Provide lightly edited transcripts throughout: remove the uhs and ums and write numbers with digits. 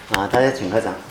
大家请合掌。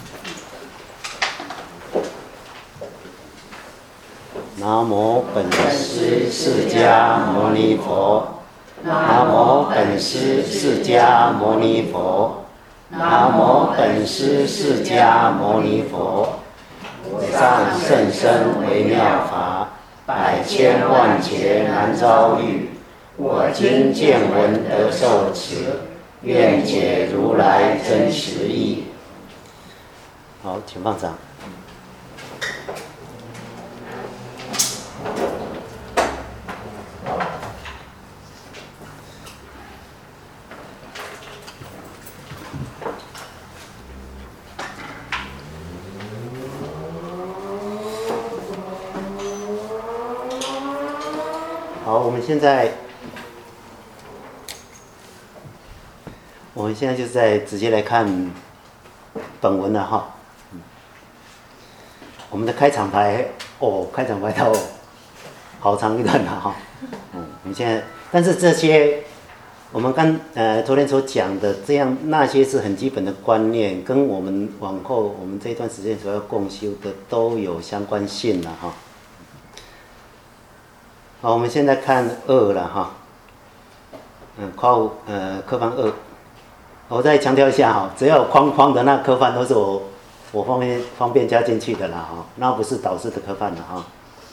南无本师释迦牟尼佛。南无本师释迦牟尼佛。南无本师释迦牟尼佛。上甚深微妙法，百千万劫难遭遇。我今见闻得受持，愿解如来真实义。好，请放掌。好，我们现在就直接来看本文了哈。我们的开场白到好长一段了哈。我们现在，但是这些我们昨天所讲的那些是很基本的观念，跟我们往后我们这一段时间所要共修的都有相关性了哈。好，我们现在看2了哈。科范2。我再强调一下哈，只要有框框的那科范都是我方便加进去的啦哈，那不是导师的科范了哈。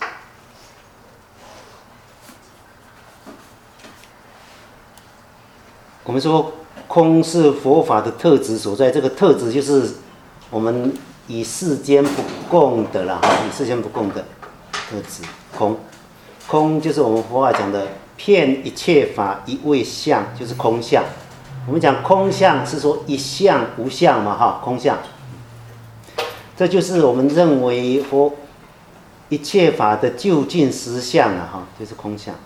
我们说空是佛法的特质所在，这个特质就是我们以世间不共的啦哈，以世间不共的特质空。空就是我们佛法讲的遍一切法一味相，就是空相。我们讲空相是说一相无相嘛哈，空相。这就是我们认为一切法的究竟实相啊哈，就是空相。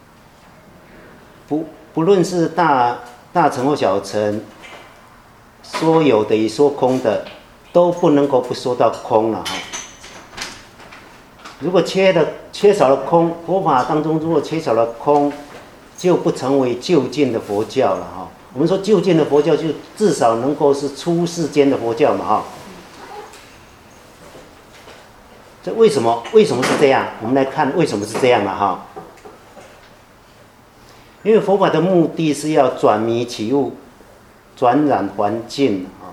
不论是大乘或小乘，说有的与说空的，都不能够不说到空了哈。如果缺少了空，佛法当中如果缺少了空，就不成为究竟的佛教了哈。我们说究竟的佛教，就至少能够是出世间的佛教嘛哈。这为什么是这样？我们来看为什么是这样了哈。因为佛法的目的是要转迷起悟，转染环境啊。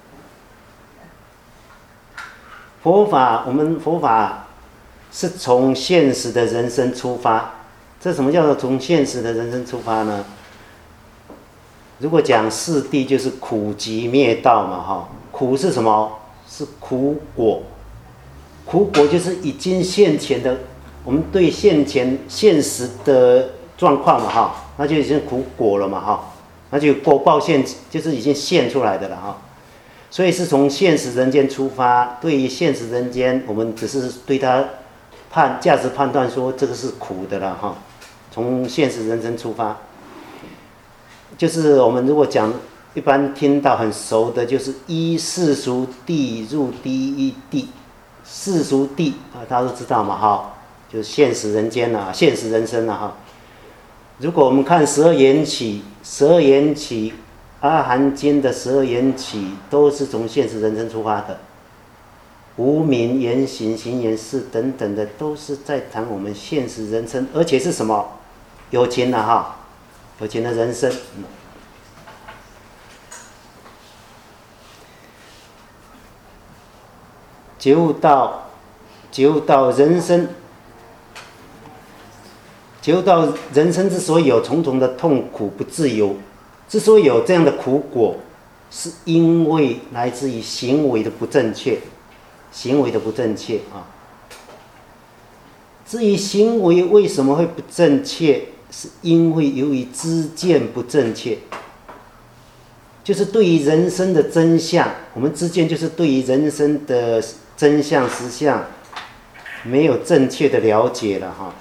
我们佛法是从现实的人生出发。这什么叫做从现实的人生出发呢？如果讲四谛，就是苦集灭道嘛哈。苦是什么？是苦果。苦果就是已经现前的，我们对现实的状况嘛哈，那就已经苦果了嘛哈，那就果报现，就是已经现出来的了哈。所以是从现实人间出发，对于现实人间，我们只是对它价值判断说这个是苦的了哈。从现实人生出发，就是我们如果讲一般听到很熟的，就是依世俗谛入第一谛。世俗谛大家都知道嘛哈，就是现实人间啊，现实人生啊哈。如果我们看12缘起，阿含经的12缘起都是从现实人生出发的。无明、言行、行言事等等的，都是在谈我们现实人生，而且是什么？有情的哈，有情的人生。觉悟到人生，觉悟到人生之所以有重重的痛苦不自由，之所以有这样的苦果，是因为来自于行为的不正确啊。至于行为为什么会不正确，是因为由于知见不正确。就是对于人生的真相，我们知见就是对于人生的真相实相没有正确的了解了哈。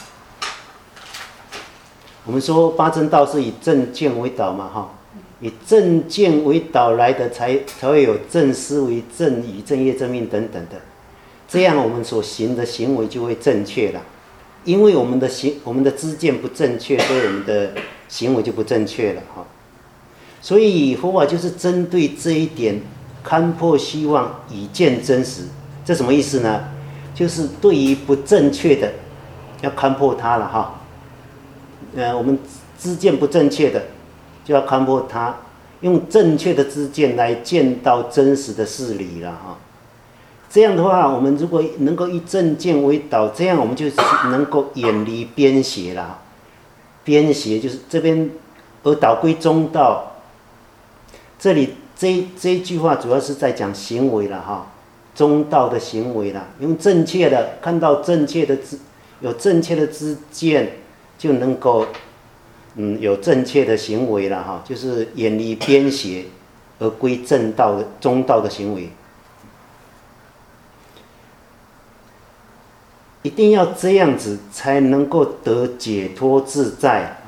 我们说八正道是以正见为导嘛哈，以正见为导来的才会有正思维、正语、正业、正命等等的，这样我们所行的行为就会正确了。因为我们的知见不正确，所以我们的行为就不正确了哈。所以佛法就是针对这一点看破虚妄，以见真实。这什么意思呢？就是对于不正确的，要看破它了哈。我们知见不正确的，就要看破它，用正确的知见来见到真实的事理了哈。这样的话，我们如果能够以正见为导，这样我们就能够远离边邪了。边邪就是这边而导归中道。这里这一句话主要是在讲行为了哈。中道的行为啦，用正确的看到正确的有正确的知见，就能够有正确的行为了哈，就是远离边邪而归正道的中道的行为，一定要这样子才能够得解脱自在啊。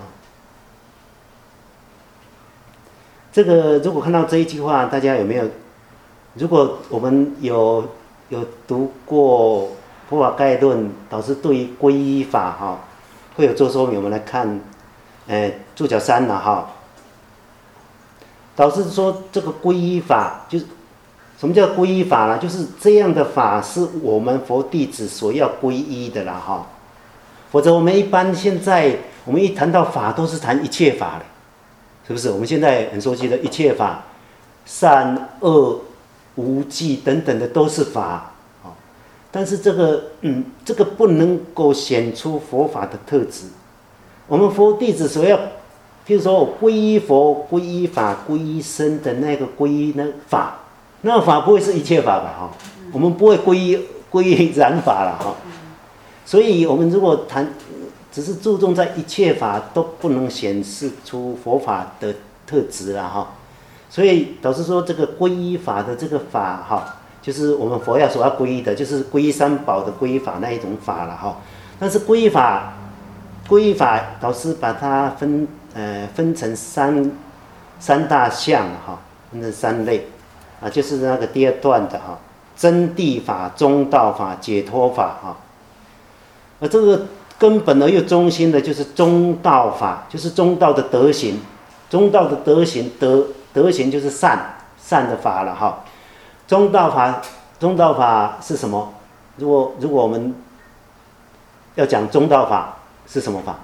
这个如果看到这一句话，大家有没有？如果我们有读过《佛法概论》，导师对于皈依法哈，会有做说明。我们来看，注脚3了哈。导师说这个皈依法就是什么叫皈依法呢？就是这样的法是我们佛弟子所要皈依的啦哈。否则我们一般现在我们一谈到法都是谈一切法的，是不是？我们现在很熟悉的一切法，善恶无记等等的都是法，但是这个不能够显出佛法的特质。我们佛弟子所要，譬如说我皈依佛、皈依法、皈依僧的那个皈依那法，那法不会是一切法吧？哈，我们不会皈依染法了哈。所以我们如果只是注重在一切法，都不能显示出佛法的特质了哈。所以导师说这个皈依法的这个法哈，就是我们佛所要皈依的，就是皈依三宝的皈依法那一种法了哈。但是皈依法导师把它分成三大项哈，分成3类啊，就是那个第2段的哈，真谛法、中道法、解脱法哈。而这个根本而又中心的就是中道法，就是中道的德行，中道的德行德行就是善的法了哈。中道法是什么？如果我们要讲中道法是什么法？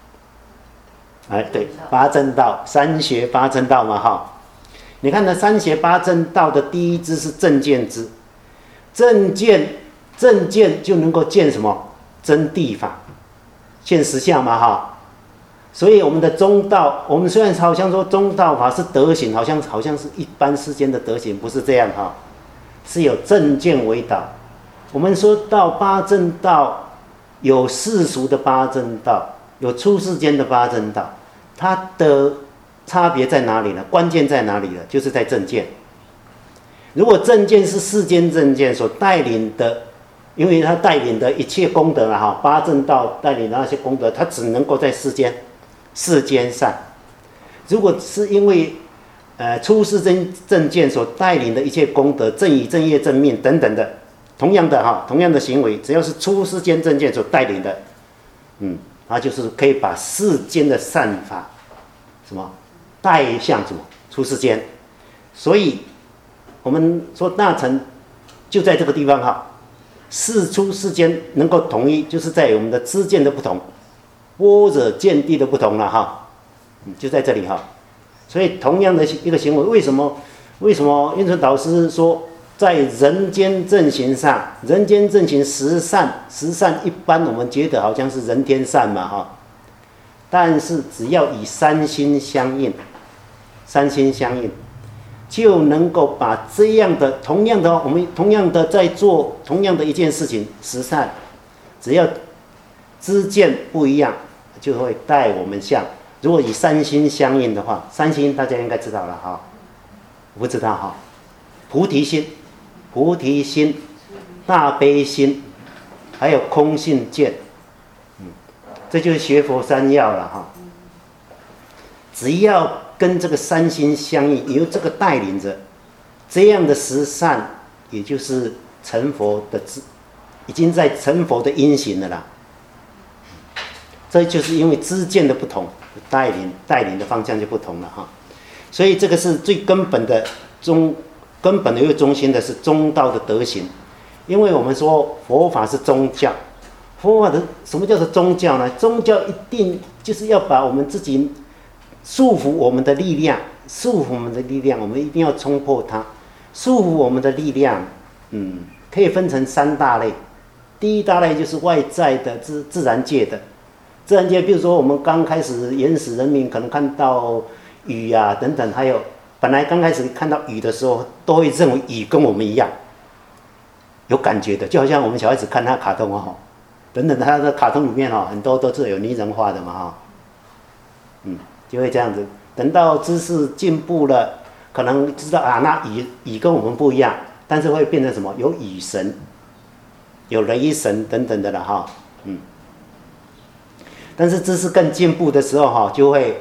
对，八正道，三学八正道嘛哈。你看呢，三学八正道的第一支是正见支，正见就能够见什么？真谛法，见实相嘛哈。所以我们的中道，我们虽然好像说中道法是德行，好像是一般世间的德行，不是这样哈，是有正见为导。我们说到八正道，有世俗的八正道，有出世间的八正道，它的差别在哪里呢？关键在哪里呢？就是在正见。如果正见是世间正见所带领的，因为它带领的一切功德了哈，八正道带领的那些功德，它只能够在世间善。如果是因为出世正见所带领的一切功德，正语、正业、正命等等的，同样的行为，只要是出世间正见所带领的，它就是可以把世间的善法什么带向什么出世间。所以我们说大乘就在这个地方哈，世出世间能够统一，就是在我们的知见的不同，般若见地的不同了哈，就在这里哈。所以同样的一个行为，为什么印顺导师说在人间正行上，人间正行十善一般我们觉得好像是人天善嘛哈，但是只要以三心相应，就能够把这样的我们同样的在做同样的一件事情，十善，只要知见不一样，就会带我们向。如果以三心相应的话，三心大家应该知道了哈，不知道哈？菩提心、大悲心，还有空性见，这就是学佛三要了哈。只要跟这个三心相应，由这个带领着，这样的十善，也就是成佛的已经在成佛的因行了啦。这就是因为知见的不同，带领的方向就不同了哈。所以这个是最根本的根本的又中心的是中道的德行。因为我们说佛法是宗教，佛法的什么叫做宗教呢？宗教一定就是要把我们自己束缚我们的力量，我们一定要冲破它。束缚我们的力量，可以分成3大类。第一大类就是外在的自然界的，比如说我们刚开始原始人民可能看到雨啊等等，还有本来刚开始看到雨的时候，都会认为雨跟我们一样有感觉的，就好像我们小孩子看他卡通等等，他的卡通里面很多都是有拟人化的嘛就会这样子。等到知识进步了，可能知道那雨跟我们不一样，但是会变成什么？有雨神，有雷神等等的了但是知识更进步的时候就会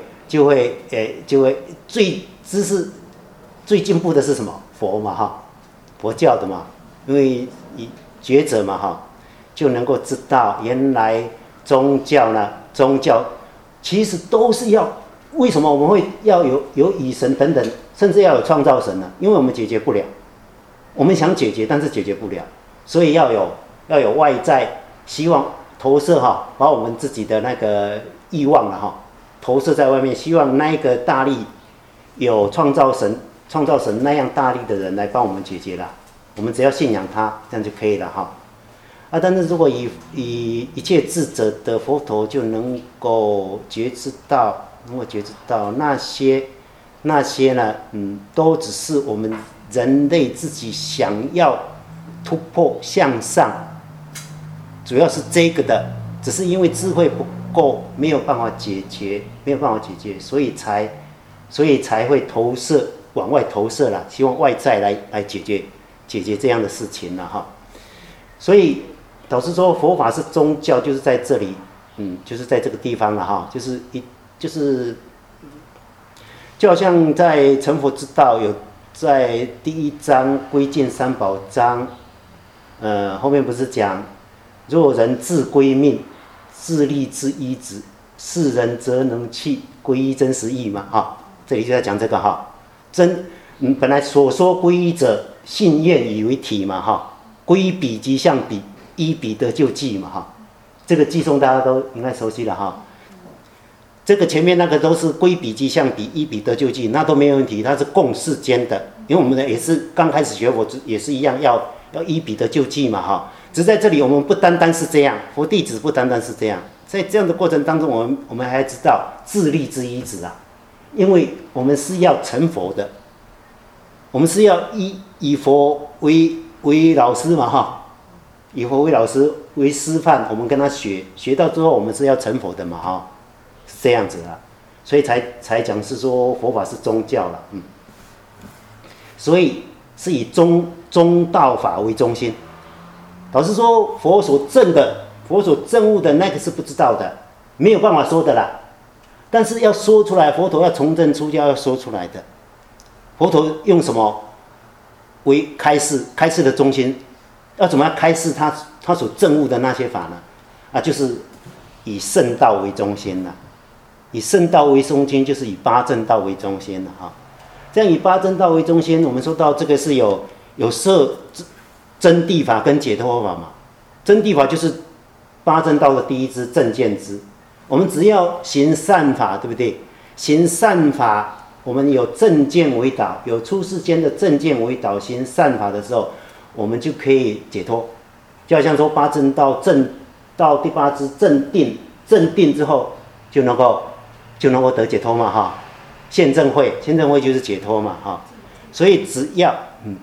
知识最进步的是什么？佛嘛佛教的嘛，因为觉者嘛就能够知道原来宗教其实都是要，为什么我们会要有雨神等等，甚至要有创造神呢？因为我们解决不了，我们想解决，但是解决不了，所以要有外在，希望投射把我们自己的那个欲望投射在外面，希望那个大力有创造神那样大力的人来帮我们解决了，我们只要信仰他，这样就可以了但是如果以一切智者的佛陀就能够觉知到那些呢，都只是我们人类自己想要突破向上，主要是这个的，只是因为智慧不够，没有办法解决，所以才会往外投射了，希望外在来解决这样的事情了所以导师说佛法是宗教，就是在这里，就是在这个地方了就是就好像在成佛之道有在第1章归尽三宝章，后面不是讲若人自归命，自立之依止，是人则能去皈依真实义嘛这里就在讲这个本来所说皈依者信愿以为体嘛皈依彼即向彼，依彼得救济嘛这个偈颂大家都应该熟悉了这个前面那个都是归彼即向彼，依彼得救济，那都没有问题，它是共世间的，因为我们也是刚开始学佛也是一样，要依彼得救济嘛只是在这里我们不单单是这样，佛弟子不单单是这样，在这样的过程当中，我们还知道自立之依止因为我们是要成佛的，我们是要以佛为老师嘛以佛为老师为师范，我们跟他学到之后，我们是要成佛的嘛是这样子所以才讲是说佛法是宗教了所以是以中道法为中心。老实说，佛所证悟的那个是不知道的，没有办法说的啦。但是要说出来，佛陀要从证出家要说出来的。佛陀用什么为开示的中心？要怎么样开示他所证悟的那些法呢？就是以圣道为中心了。以圣道为中心，就是以八正道为中心了这样以八正道为中心，我们说到这个是有摄真谛法跟解脱法嘛。真谛法就是八正道的第一支正见支。我们只要行善法，对不对？行善法，我们有正见为导，有出世间的正见为导，行善法的时候，我们就可以解脱。就好像说八正道正到第八支正定之后，就能够得解脱嘛现证会就是解脱嘛所以只要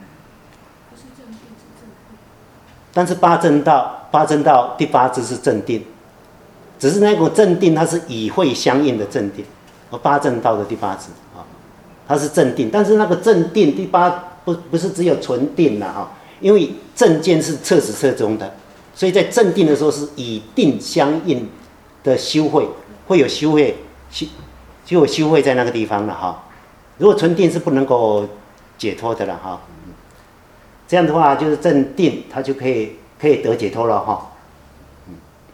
但是八正道第八支是正定，只是那个正定它是以会相应的正定，而八正道的第八支它是正定，但是那个正定第八不是只有纯定啦因为正见是彻始彻终的，所以在正定的时候是以定相应的修会，会有修会，就有修会在那个地方了如果纯定是不能够解脱的了这样的话就是正定，它就可以得解脱了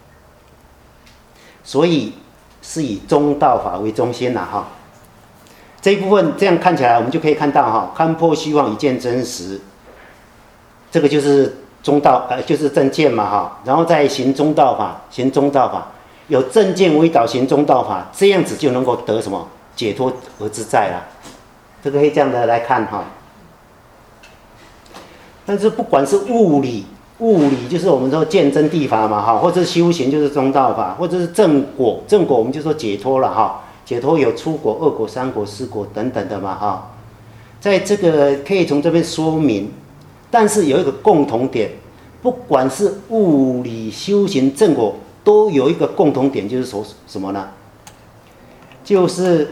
所以是以中道法为中心啦这一部分这样看起来，我们就可以看到哈，看破虚妄，一见真实，这个就是中道，就是正见嘛哈。然后再行中道法，行中道法，有正见为导，行中道法，这样子就能够得什么解脱而自在了。这个可以这样的来看哈。但是不管是物理就是我们说见真谛法嘛哈，或者是修行就是中道法，或者是正果我们就说解脱了哈。解脱有初果、二果、三果、四果等等的嘛哈，在这个可以从这边说明，但是有一个共同点，不管是物理、修行、正果，都有一个共同点，就是说什么呢？就是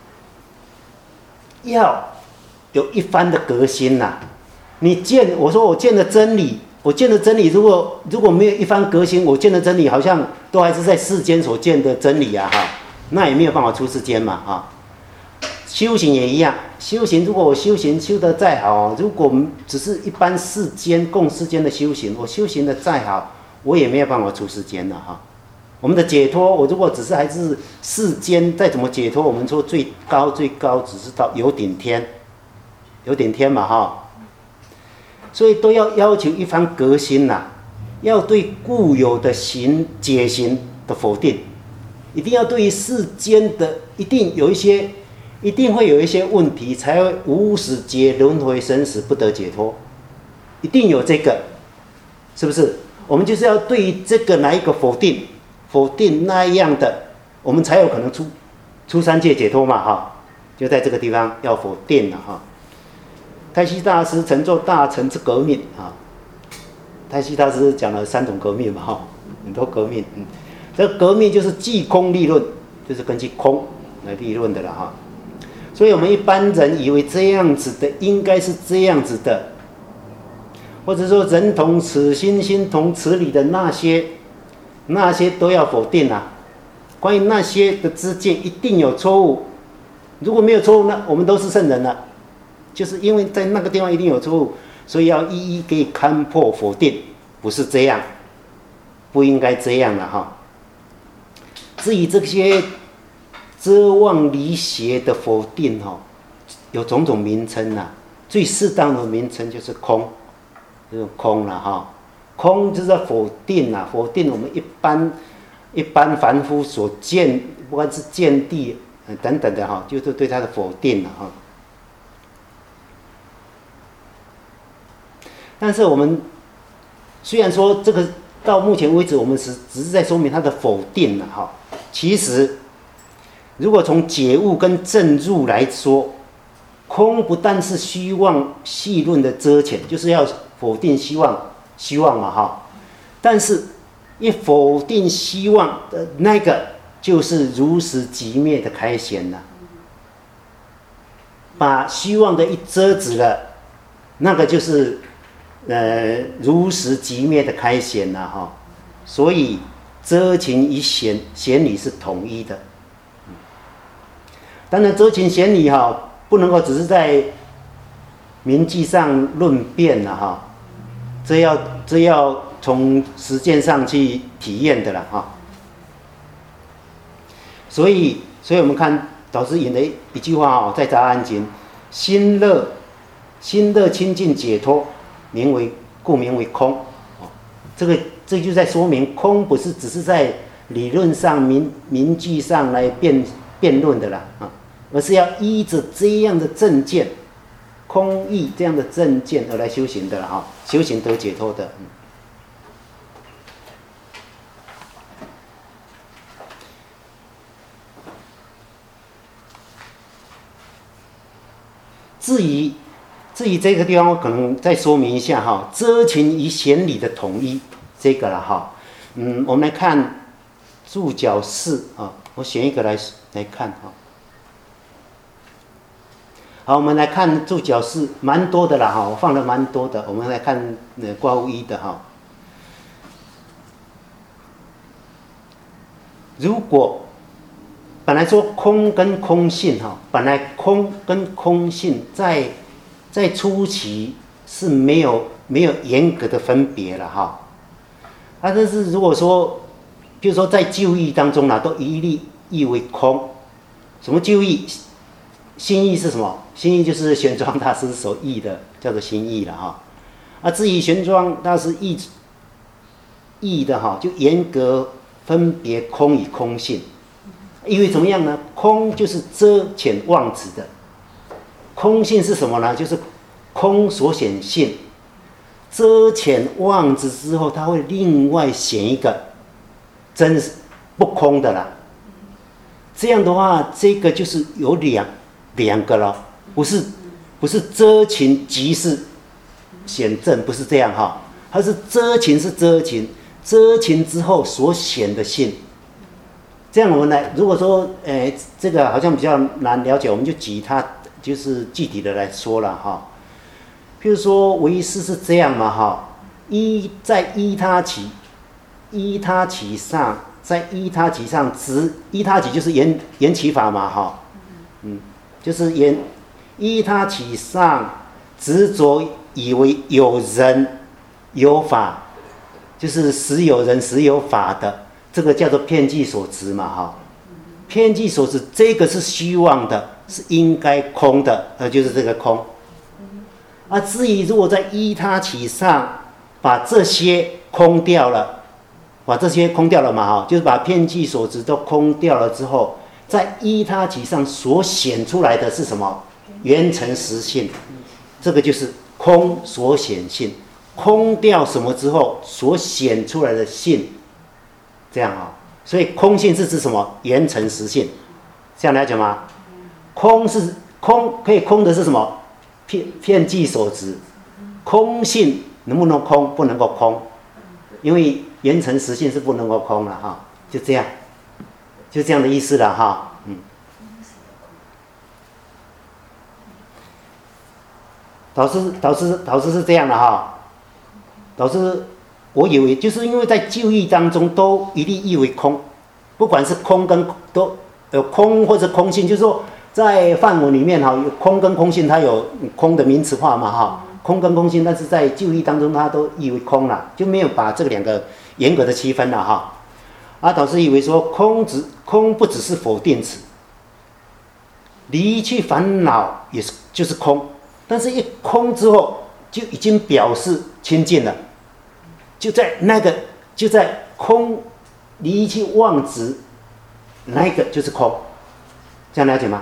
要有一番的革新呐。我说我见了真理，如果没有一番革新，我见的真理好像都还是在世间所见的真理啊哈。那也没有办法出世间嘛啊，修行也一样，如果我修行修得再好，如果只是一般世间共世间的修行，我修行的再好，我也没有办法出世间了哈。我们的解脱，我如果只是还是世间再怎么解脱，我们说最高只是到有顶天嘛哈，所以都要求一番革新呐，要对固有的解行的否定。一定要对于世间的一定会有一些问题，才会无始劫轮回生死不得解脱，一定有这个，是不是？我们就是要对于这个哪一个否定那样的，我们才有可能出三界解脱嘛哈，就在这个地方要否定了哈。太虚大师曾做大乘之革命啊，太虚大师讲了3种革命嘛哈，很多革命这个革命就是即空立论，就是根据空来立论的了哈。所以我们一般人以为这样子的应该是这样子的，或者说人同此心，心同此理的那些都要否定啊。关于那些的知见一定有错误，如果没有错误，那我们都是圣人了。就是因为在那个地方一定有错误，所以要一一给予勘破否定，不是这样，不应该这样了哈。至于这些遮妄离邪的否定有种种名称啊，最适当的名称就是空，就是空了哈。空就是在否定啊，否定我们一般凡夫所见，不管是见地等等的哈，就是对它的否定了哈。但是我们虽然说这个到目前为止，我们只是在说明它的否定了哈。其实，如果从解悟跟证入来说，空不但是虚妄细论的遮浅，就是要否定虚妄嘛哈。但是，一否定虚妄的那个，就是如实即灭的开显了。把虚妄的一遮止了，那个就是如实即灭的开显了哈。所以遮情与显理是统一的。当然遮情显理不能够只是在名句上论辩了哈，这要从实践上去体验的了哈。所以我们看导师引的一句话在《杂阿经》，心乐清净解脱，故名为空。这就在说明空不是只是在理论上名句上来辩论的啦啊，而是要依着这样的正见，空义这样的正见而来修行的啦哈，修行得解脱的。至于这个地方，我可能再说明一下哈，遮情与显理的统一这个了哈。我们来看注脚4啊，我选一个来看哈。好，我们来看注脚4，蛮多的啦哈，我放了蛮多的。我们来看括弧1的哈。如果本来说空跟空性本来空跟空性在初期是没有严格的分别了哈。但是如果说，就是说在就义当中都一律译为空。什么就义？ 心意是什么？心意就是玄奘大师所译的，叫做心意了哈。啊，至于玄奘大师译的哈，就严格分别空与空性，因为怎么样呢？空就是遮遣妄执的，空性是什么呢？就是空所显性，遮遣妄执之后，它会另外显一个真不空的啦。这样的话，这个就是有两个了，不是遮情即是显正，不是这样哈，它是遮情是遮情，遮情之后所显的性。这样我们来，如果说这个好像比较难了解，我们就举它就是具体的来说了哈。譬如说唯识是这样嘛哈，在依他起上。在依他起上执，依他起就是缘起法嘛，哈，就是依他起上执着以为有人有法，就是实有人实有法的，这个叫做遍计所执嘛，哈，遍计所执这个是虚妄的，是应该空的，就是这个空。啊，至于如果在依他起上把这些空掉了。把这些空掉了嘛，哈，就是把遍计所执都空掉了之后，在依他起上所显出来的是什么？缘成实性，这个就是空所显性。空掉什么之后所显出来的性，这样啊，所以空性是指什么？缘成实性，这样了解吗？空可以空的是什么？遍计所执，空性能不能空？不能够空，因为缘成实性是不能够空了哈，就这样，就这样的意思了哈，导师是这样的哈，导师我以为就是因为在就义当中都一律译为空，不管是空跟都空或者空性，就是说在梵文里面哈，有空跟空性它有空的名词化嘛哈，空跟空性，但是在就义当中它都译为空了，就没有把这两个严格的区分了哈。导师以为说空不只是否定词，离去烦恼也是就是空，但是一空之后就已经表示清净了，就在空离去妄执，那个就是空，这样了解吗？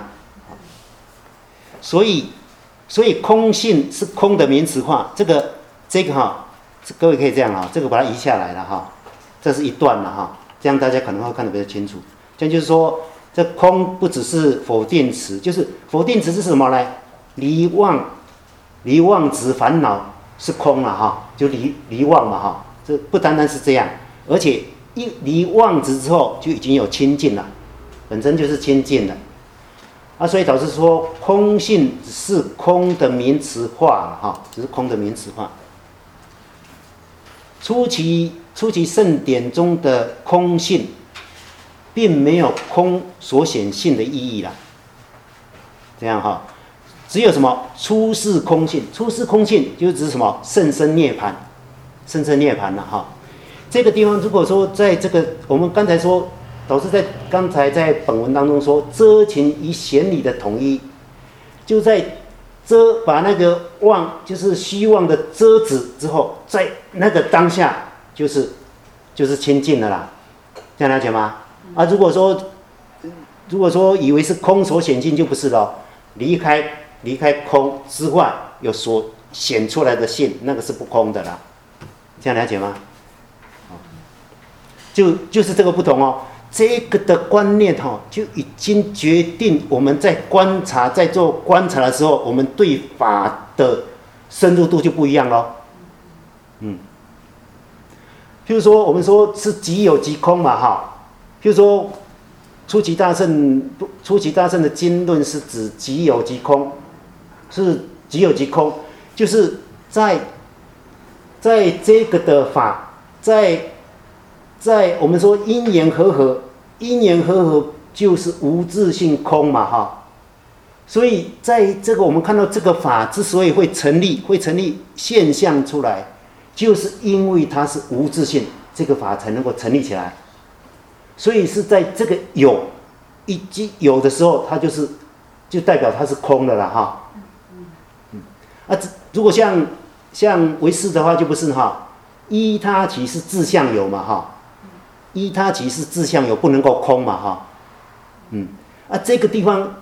所以空性是空的名词化，这个哈，各位可以这样哈，这个把它移下来了哈，这是一段了哈，这样大家可能会看得比较清楚。这样就是说，这空不只是否定词，就是否定词是什么呢？离妄执烦恼是空了哈，就离妄嘛哈，这不单单是这样，而且一离妄执之后就已经有清净了，本身就是清净了。所以导致说空性只是空的名词化哈，只是空的名词化。初期圣典中的空性，并没有空所显性的意义啦。这样哈，只有什么出世空性？出世空性就指什么？甚深涅槃，甚深涅槃了哈。这个地方如果说在这个我们刚才说。导师刚才在本文当中说，遮情与显理的统一，就在把那个妄就是虚妄的遮止之后，在那个当下就是清净了啦，这样了解吗？如果说以为是空所显性，就不是了，离开空之外有所显出来的性，那个是不空的啦，这样了解吗？就是这个不同哦。这个的观念就已经决定我们在做观察的时候，我们对法的深入度就不一样咯。譬如说我们说是即有即空嘛哈，譬如说初期大圣的经论是指即有即空，是即有即空，就是在这个的法在我们说因缘和合就是无自性空嘛哈，所以在这个我们看到这个法之所以会成立现象出来，就是因为它是无自性，这个法才能够成立起来。所以是在这个有的时候，它就就代表它是空的了哈。如果像唯识的话就不是哈，依他起是自相有嘛哈，依他起是自相有，不能够空嘛哈。这个地方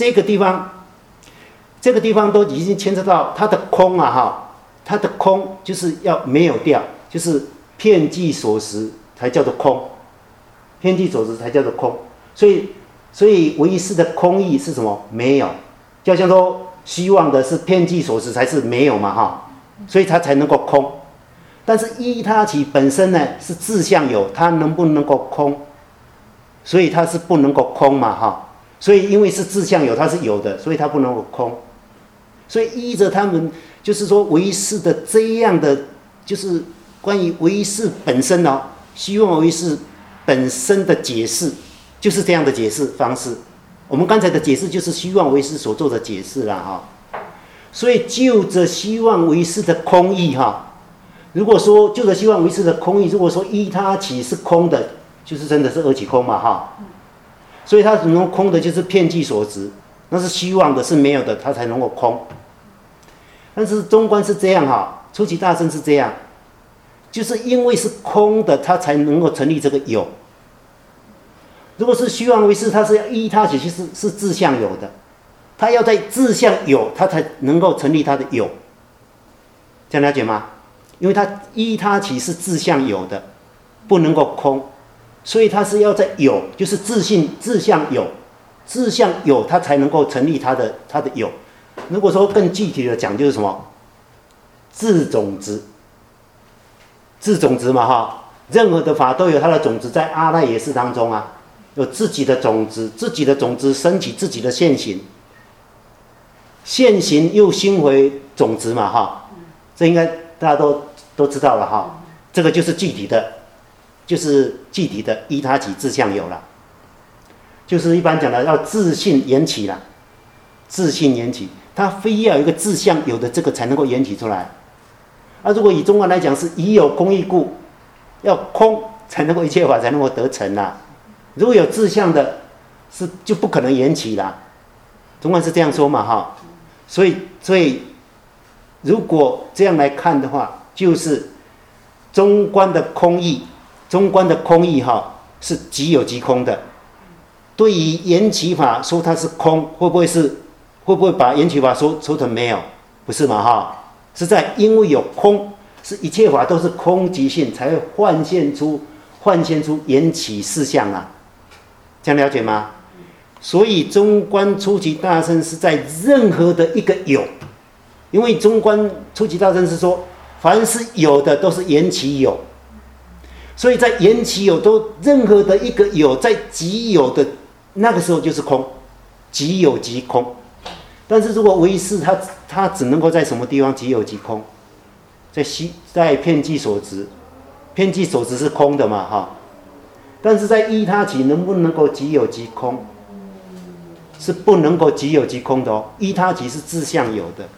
都已经牵扯到它的空啊哈，它的空就是要没有掉，就是遍计所识才叫做空，遍计所识才叫做空。所以唯识的空义是什么？没有，就像说希望的是遍计所识才是没有嘛哈，所以它才能够空。但是依他起本身呢是自相有，它能不能够空？所以它是不能够空嘛哈。所以因为是自相有，它是有的，所以它不能够空。所以依着他们就是说唯识的这样的，就是关于唯识本身哦，希望唯识本身的解释就是这样的解释方式。我们刚才的解释就是希望唯识所做的解释啦哈。所以就着希望唯识的空义哈，如果说就着希望唯识的空义，如果说依他起是空的，就是真的是二起空嘛哈。所以它能够空的就是遍计所执，那是虚妄的，是没有的，它才能够空。但是中观是这样哈，初期大乘是这样，就是因为是空的，它才能够成立这个有。如果是虚妄唯识，它是要依他起是自相有的，它要在自相有，它才能够成立它的有。这样了解吗？因为它依他起是自相有的，不能够空。所以它是要在有，就是自相有，它才能够成立它的有。如果说更具体的讲，就是什么？自种子嘛哈，任何的法都有它的种子，在阿赖耶识当中啊，有自己的种子，自己的种子升起自己的现行，现行又兴回种子嘛哈，这应该大家都知道了哈，这个就是具体的。就是具体的依他起自相有了，就是一般讲的要自性缘起了，自性缘起，它非要有一个自相有的这个才能够缘起出来。如果以中观来讲是以有空义故，要空才能够一切法才能够得成啦。如果有自相的，是就不可能缘起啦。中观是这样说嘛哈，所以如果这样来看的话，就是中观的空义。中观的空义哈是即有即空的，对于缘起法说它是空，会不会把缘起法说成没有？不是嘛哈？是在因为有空，是一切法都是空即性，才会幻现出缘起事项啊，这样了解吗？所以中观初期大乘是在任何的一个有，因为中观初期大乘是说，凡是有的都是缘起有。所以在缘起有都任何的一个有，在即有的那个时候就是空，即有即空。但是如果唯识它只能够在什么地方即有即空？在遍计所执，遍计所执是空的嘛哈。但是在依他起能不能够即有即空？是不能够即有即空的哦。依他起是自相有的，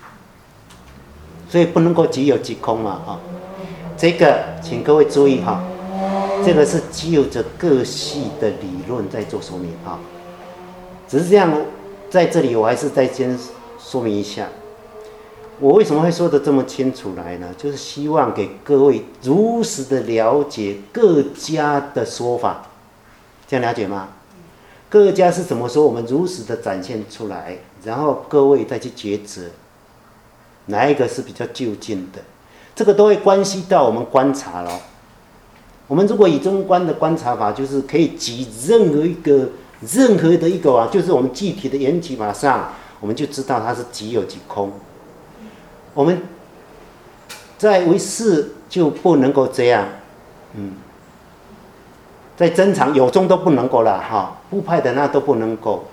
所以不能够即有即空嘛哈。这个请各位注意哈，这个是就着各系的理论在做说明哈。只是这样，在这里我还是再先说明一下，我为什么会说得这么清楚来呢？就是希望给各位如实的了解各家的说法，这样了解吗？各家是怎么说，我们如实的展现出来，然后各位再去抉择，哪一个是比较就近的。这个都会关系到我们观察了。我们如果以中观的观察法，就是可以集任何的一个就是我们具体的缘起法上，我们就知道它是即有即空。我们在唯识就不能够这样，在真常有中都不能够了哈，部派的那都不能够。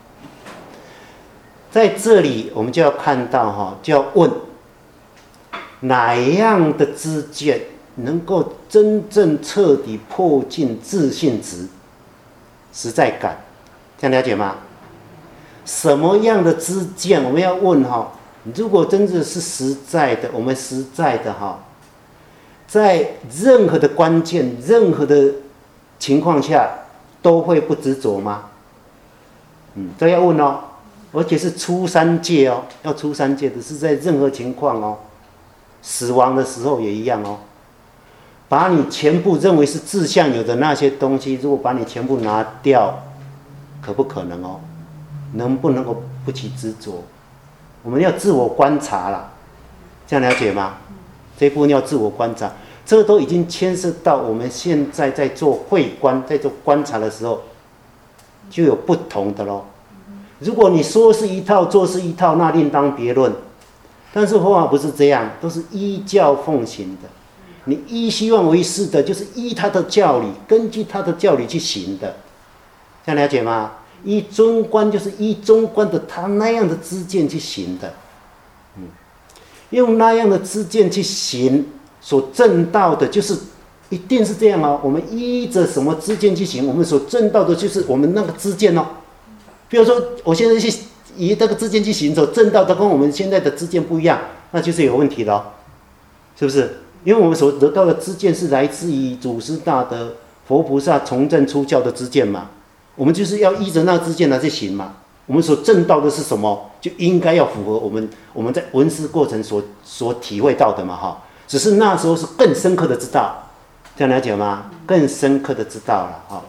在这里我们就要看到哈，就要问。哪样的知见能够真正彻底破尽自性执实在感？这样了解吗？什么样的知见我们要问哈？如果真的是实在的，我们实在的哈，在任何的关键、任何的情况下，都会不执着吗？这要问哦。 而且是出三界哦，要出三界的是在任何情况哦，死亡的时候也一样哦。把你全部认为是自相有的那些东西，如果把你全部拿掉，可不可能哦？能不能够不起执着？我们要自我观察啦，这样了解吗？这一部分要自我观察，这个都已经牵涉到我们现在在做慧观，在做观察的时候，就有不同的咯。如果你说是一套，做是一套，那另当别论。但是佛法不是这样，都是依教奉行的。你依希望为师的，就是依他的教理，根据他的教理去行的，这样了解吗？依中观就是依中观的他那样的知见去行的，用那样的知见去行，所证到的就是一定是这样哦。我们依着什么知见去行，我们所证到的就是我们那个知见哦。比如说，我现在去以这个知见去行走，证到的跟我们现在的知见不一样，那就是有问题了哦，是不是？因为我们所得到的知见是来自于祖师大德佛菩萨从正出教的知见嘛，我们就是要依着那知见来去行嘛。我们所证到的是什么，就应该要符合我们在闻思过程所体会到的嘛哈。只是那时候是更深刻的知道，这样了解吗？更深刻的知道了哈。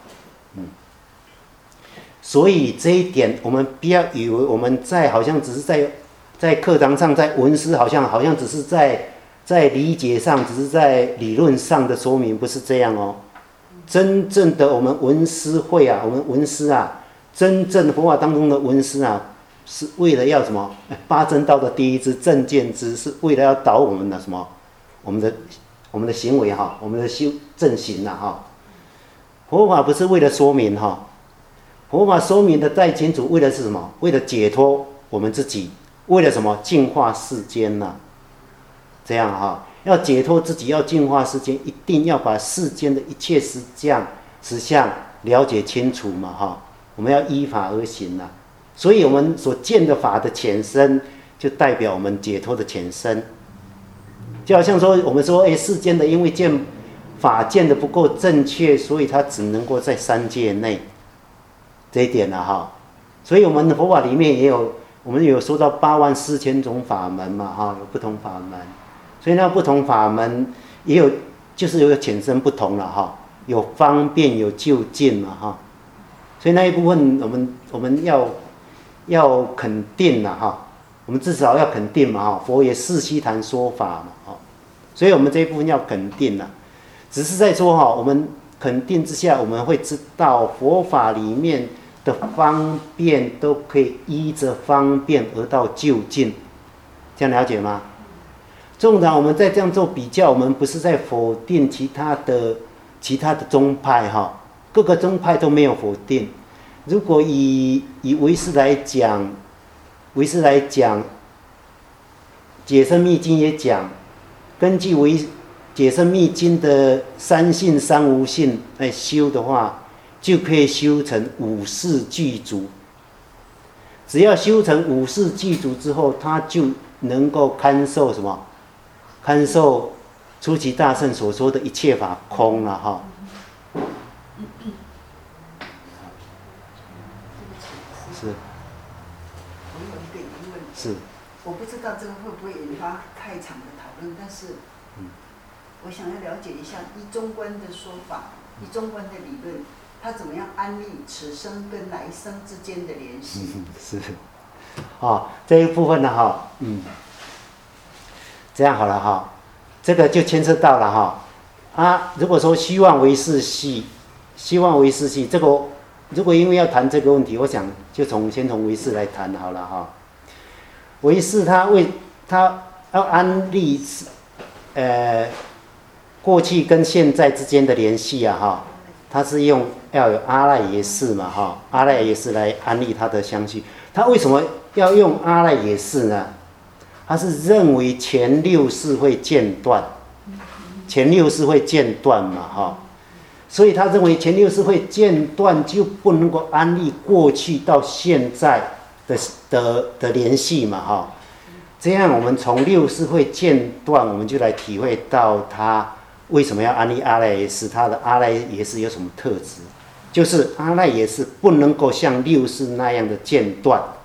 所以这一点，我们不要以为我们好像只是在课堂上在闻思，好像只是在理解上，只是在理论上的说明，不是这样哦。真正的我们闻思会啊，我们闻思啊，真正的佛法当中的闻思啊，是为了要什么？八正道的第一支正见支，是为了要导我们的什么？我们的行为哈，我们的修正行啊哈。佛法不是为了说明哈，佛法说明的再清楚，为的是什么？为了解脱我们自己，为了什么？净化世间呐。这样哈，要解脱自己，要净化世间，一定要把世间的一切实相了解清楚嘛哈。我们要依法而行呐。所以我们所见的法的浅深，就代表我们解脱的浅深。就好像说，我们说，世间的因为法见的不够正确，所以它只能够在三界内。这一点了哈，所以我们的佛法里面也有，我们有说到84000种法门嘛哈，有不同法门，所以那不同法门也有，就是有浅深不同了哈，有方便有就近嘛哈，所以那一部分我们要肯定了哈，我们至少要肯定嘛哈，佛也世悉谈说法嘛哈，所以我们这一部分要肯定了，只是在说哈，我们肯定之下，我们会知道佛法里面的方便都可以依着方便而到就近，这样了解吗？纵然我们在这样做比较，我们不是在否定其他的宗派哈，各个宗派都没有否定。如果以唯识来讲，解深密经也讲，根据解深密经的三性三无性来修的话，就可以修成五事具足。只要修成五事具足之后，他就能够堪受什么？堪受初期大圣所说的一切法空了哈。是。 我有一个疑问。 是。 我不知道这个会不会引发太长的讨论，但是，我想要了解一下依中观的说法，依中观的理论，它怎么样安立此生跟来生之间的联系？ 是。这一部分呢哈，这样好了哈，这个就牵涉到了哈。如果说希望为世系，这个如果因为要谈这个问题，我想就先从唯识来谈好了哈。唯识他要安立过去跟现在之间的联系啊哈，他是要有阿赖耶识嘛哈，阿赖耶识来安立他的相续。他为什么要用阿赖耶识呢？他是认为前六识会间断，嘛哈，所以他认为前六识会间断，就不能够安立过去到现在的联系嘛哈。这样我们从六识会间断，我们就来体会到他为什么要安立阿赖耶识，他的阿赖耶识有什么特质？就是阿赖耶识不能够像六识那样的间断，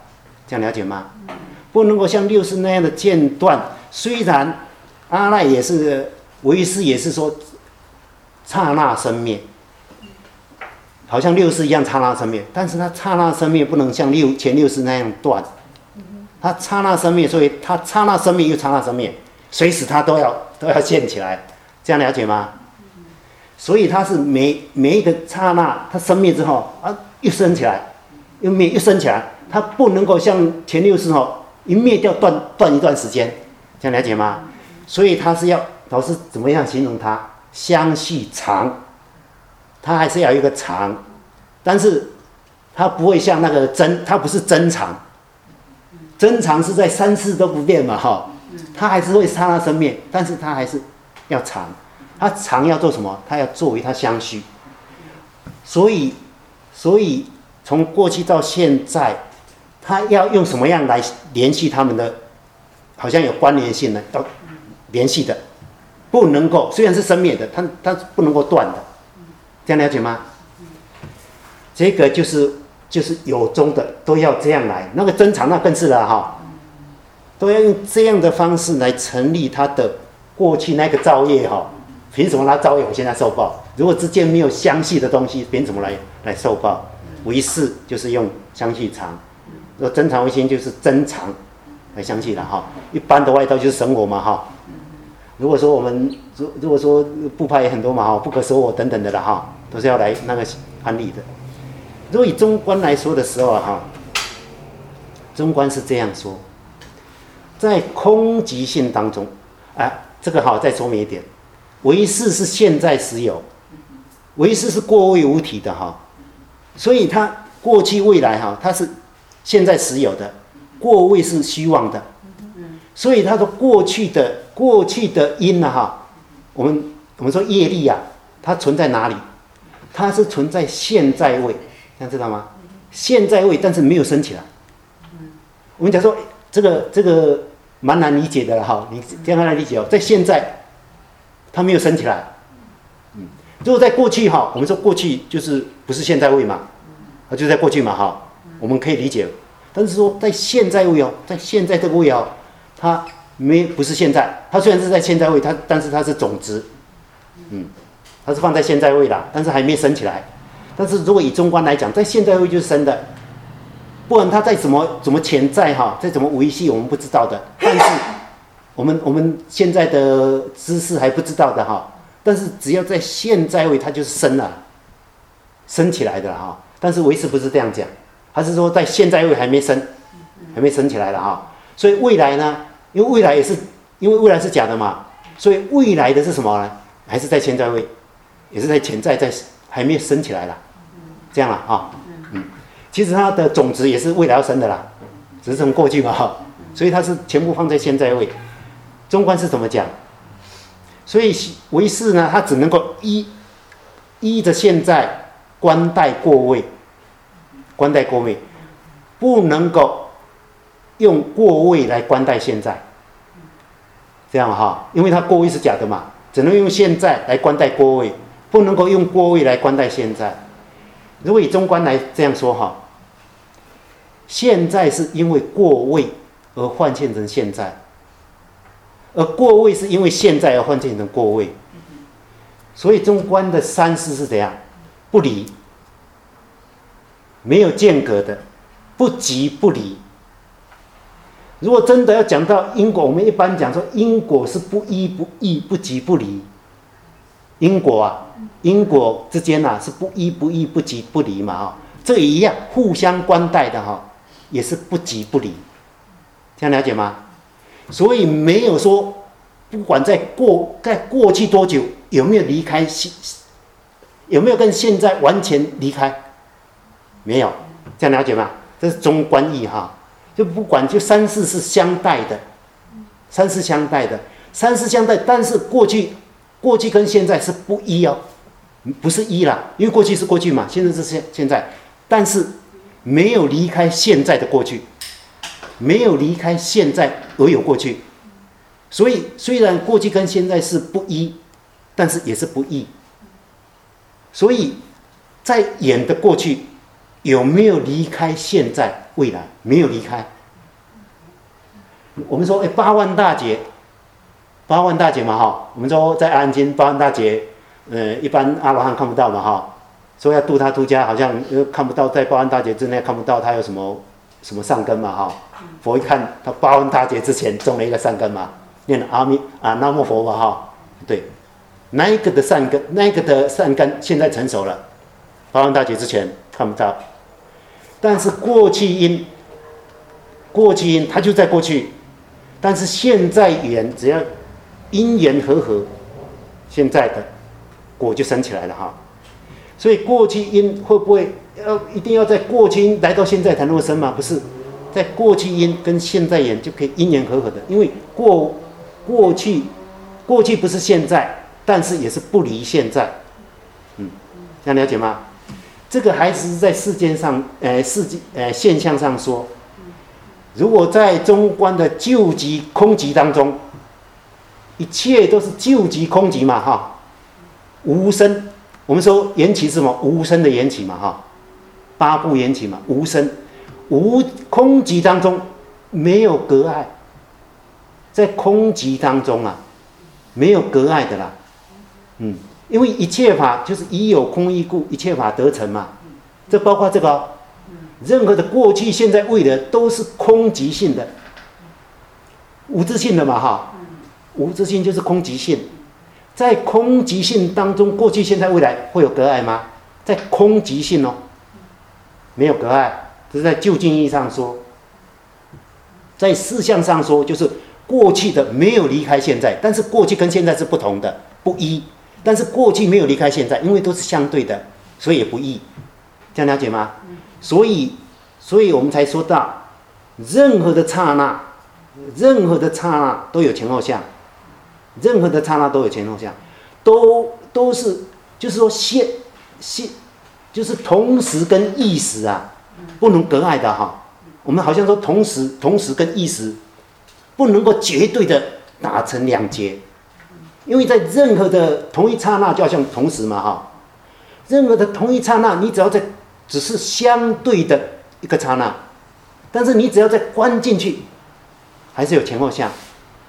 这样了解吗？不能够像六世那样的间断。虽然阿赖也是唯识也是说刹那生灭，好像六世一样刹那生灭，但是它刹那生灭不能像前六世那样断。它刹那生灭，所以它刹那生灭又刹那生灭，随时它都要现起来，这样了解吗？所以它是每一个刹那，它生灭之后啊，又升起来，又灭又升起来，它不能够像前六世一灭掉断一段时间，这样了解吗？所以它是要老师怎么样形容它？相续长，它还是要有一个长，但是它不会像那个它不是真长。真长是在三世都不变嘛，它还是会刹那生灭，但是它还是要长。它长要做什么？它要作为它相续。所以从过去到现在，它要用什么样来联系他们的？好像有关联性的，要联系的，不能够虽然是生灭的，它不能够断的，这样了解吗？这个就是有中的都要这样来，那个真常那更是了都要用这样的方式来成立他的过去那个造业凭什么他造业我现在受报？如果之间没有相续的东西，凭什么来受报？唯识就是用相续常，真常唯心就是真常来相续了一般的外道就是神我嘛如果说部派也很多嘛不可舍我等等的了都是要来那个安立的。如果以中观来说的时候中观是这样说，在空即性当中，这个再说明一点，唯识是现在实有，唯识是过位无体的所以它过去未来它是现在实有的，过位是虚妄的，所以它的过去的因我们说业力它存在哪里？它是存在现在位，这样知道吗？现在位，但是没有升起来。我们讲说这个蛮难理解的了你这样来理解在现在它没有升起来。如果在过去我们说过去就是不是现在位嘛，就在过去嘛我们可以理解。但是说在现在位在现在这个位它不是现在，它虽然是在现在位，但是它是种子，它是放在现在位啦，但是还没升起来。但是如果以中观来讲，在现在位就是生的，不然它再怎么潜在再怎么维系我们不知道的，但是我们现在的知识还不知道的但是只要在现在位它就是生了，升起来的但是唯识不是这样讲，他是说在现在位还没升起来了所以未来呢，因为未来是假的嘛，所以未来的是什么呢？还是在现在位，也是在潜在，在还没升起来了，这样了其实它的种子也是未来要生的啦，只是从过去嘛所以它是全部放在现在位。中观是怎么讲？所以唯识呢，它只能够依着现在观待过位，不能够用过位来观待现在，这样因为它过位是假的嘛，只能用现在来观待过位，不能够用过位来观待现在。如果以中观来这样说现在是因为过位而换现成现在，而过位是因为现在而换现成过位，所以中观的三世是怎样？不离，没有间隔的，不即不离。如果真的要讲到因果，我们一般讲说因果是不依不异，不即不离。因果之间是不依不异，不即不离嘛这也一样，互相关待的也是不即不离，这样了解吗？所以没有说不管在过去多久有没有离开，有没有跟现在完全离开，没有，这样了解吗？这是中观义就不管就三世是相待的，但是过去跟现在是不一不是一啦，因为过去是过去嘛，现在是现在，但是没有离开现在的过去，没有离开现在而有过去，所以虽然过去跟现在是不一，但是也是不异。所以在演的过去有没有离开现在未来？没有离开， 我们说八万大劫，八万大劫嘛哈，我们说在阿含经八万大劫，一般阿罗汉看不到嘛哈，说要度他出家，好像看不到，在八万大劫之内看不到他有什么善根嘛哈。佛一看他八万大劫之前种了一个善根嘛，念南无佛嘛哈，对，那一个的善根，那一个的善根现在成熟了，八万大劫之前看不到，但是过去因它就在过去，但是现在缘只要因缘和，现在的果就生起来了哈。所以过去因会不会一定要在过去因来到现在才能够生吗？不是，在过去因跟现在缘就可以因缘和的，因为过去不是现在，但是也是不离现在。这样了解吗？这个还是在世间上现象上说，如果在中观的究极空寂当中，一切都是究极空寂嘛哈，无生。我们说缘起是什么？无生的缘起嘛哈，八部缘起嘛，无生，无空寂当中没有隔碍，在空寂当中啊，没有隔碍的啦，因为一切法就是以有空义故，一切法得成嘛，这包括这个任何的过去、现在、未来都是空寂性的，无自性的嘛哈，无自性就是空寂性。在空寂性当中，过去、现在、未来会有隔碍吗？在空寂性没有隔碍，这是在究竟意义上说。在事相上说，就是过去的没有离开现在，但是过去跟现在是不同的，不一。但是过去没有离开现在，因为都是相对的，所以也不异。这样了解吗？所以我们才说到，任何的刹那都有前后相。任何的刹那都有前后相，都是，就是说就是同时跟异时啊，不能隔碍的哈。我们好像说同时跟异时，不能够绝对的打成两截，因为在任何的同一刹那就好像同时嘛哈，任何的同一刹那，你只要只是相对的一个刹那，但是你只要再关进去，还是有前后相。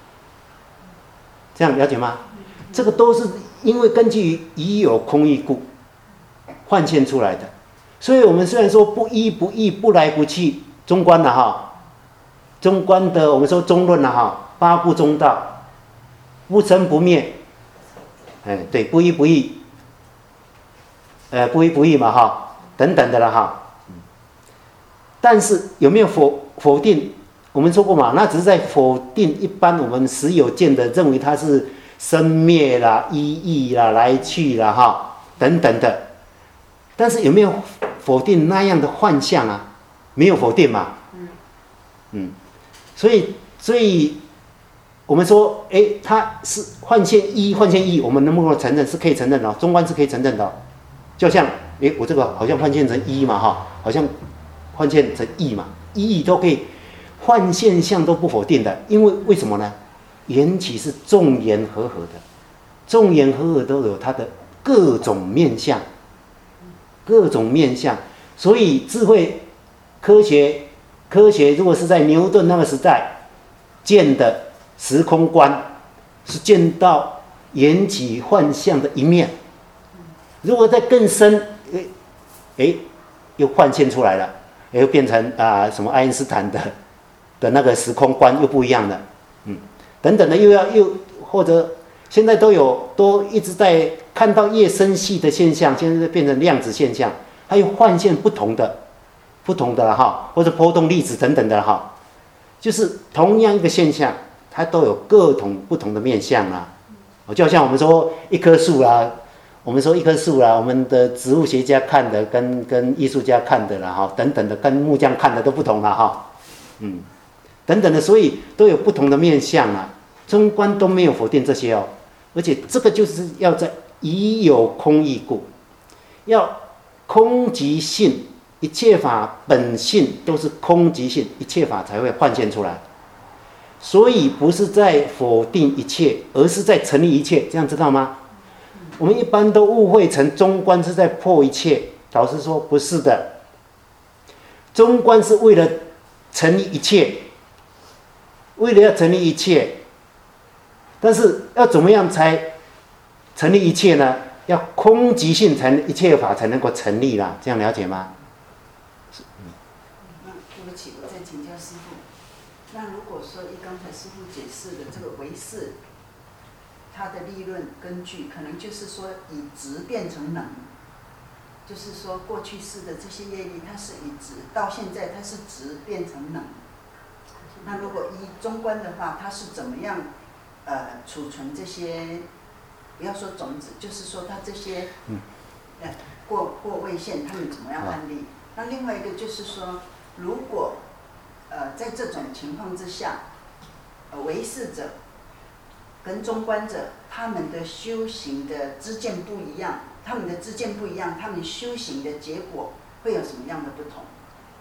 这样了解吗？这个都是因为根据已有空义故幻现出来的。所以我们虽然说不依不异、不来不去，中观的哈，中观的我们说中论的哈，八部中道，不生不灭，对，不依不异，不依不异嘛哈，等等的了哈。但是有没有否定？我们说过嘛，那只是在否定一般我们实有见的，认为它是生灭啦、依义啦、来去啦哈等等的。但是有没有否定那样的幻象啊？没有否定嘛。所以我们说，它是幻现一，幻现一，我们能不能承认？是可以承认的，中观是可以承认的。就像我这个好像幻现成一嘛哈，好像幻现成一嘛，一都可以。幻现象都不否定的，因为什么呢？缘起是众缘和合的，众缘和合都有它的各种面相，所以智慧科学如果是在牛顿那个时代见的时空观，是见到缘起幻象的一面。如果再更深，又幻现出来了，又变成什么爱因斯坦的那个时空观又不一样了，等等的又或者现在都一直在看到越深细的现象，现在变成量子现象，它又幻现不同的了哈，或者波动粒子等等的哈，就是同样一个现象，它都有各种不同的面相啊。就好像我们说一棵树啦，我们的植物学家看的跟艺术家看的啦哈，等等的跟木匠看的都不同了哈，等等的，所以都有不同的面相啊。中观都没有否定这些哦，而且这个就是要在已有空义故，要空寂性，一切法本性都是空寂性，一切法才会幻现出来。所以不是在否定一切，而是在成立一切，这样知道吗？我们一般都误会成中观是在破一切，老师说不是的，中观是为了成立一切。 为了要成立一切，但是要怎么样才成立一切呢？要空即性才能一切法才能够成立啦，这样了解吗？ 那对不起，我再请教师父。那如果说依刚才师父解释的这个唯识，它的立论根据可能就是说以质变成能，就是说过去世的这些业力，它是以质，到现在它是质变成能。那如果依中观的话，它是怎么样储存这些？不要说种子，就是说它这些过位线，他们怎么样安立？那另外一个就是说，如果在这种情况之下，唯识者跟中观者他们的修行的知见不一样，他们修行的结果会有什么样的不同？